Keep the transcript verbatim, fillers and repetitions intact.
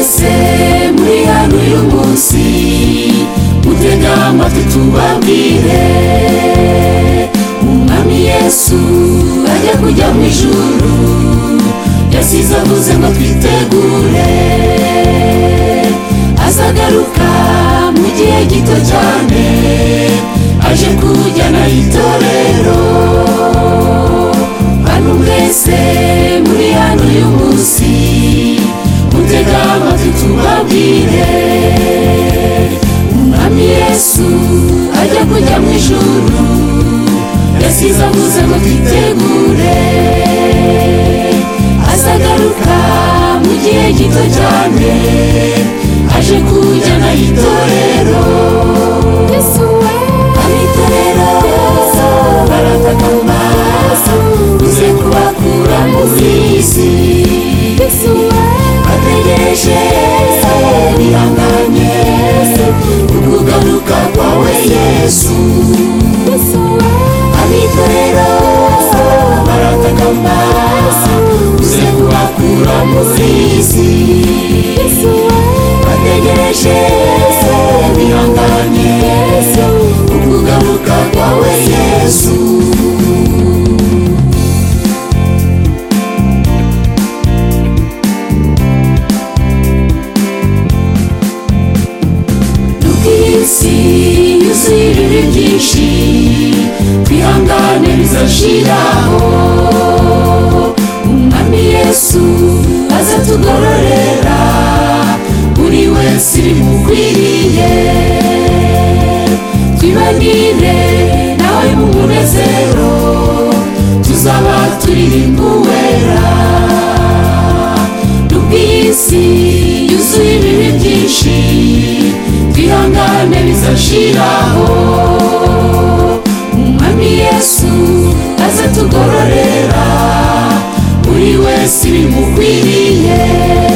mwese muri hano uyu munsi mutega amatwi tubabwire umwami Yesu ajya kujya mu ijuru yasize avuze ngo twitegure azagaruka mu gihe gito cyane aje kujyana itorero hano mwese muri hano uyu munsi mutega amatwi tubabwire umwami Yesu ajya kujya mu ijuru yasize avuze ngo twitegure azagaruka mu gihe gito cyane aje kujyana itorero abitorero baratakamba uze kubakura muri isi bategereje bihanganye ukugaruka kwawe Yesu abitorero baratakamba uze kubakura muri isi bategereje bihanganye ukugaruka kwawe Yesu isi yuzuye ibibi byinshi twihangane bizashiraho umwami Yesu azatugororera buri wese bimukwiriye twibagire nawe mu munezero tuzaba turirimba uwera nubwo isi yuzuye ibibi byinshi twihangane bizashiraho umwami Yesu azatugororera buri wese bimukwiriye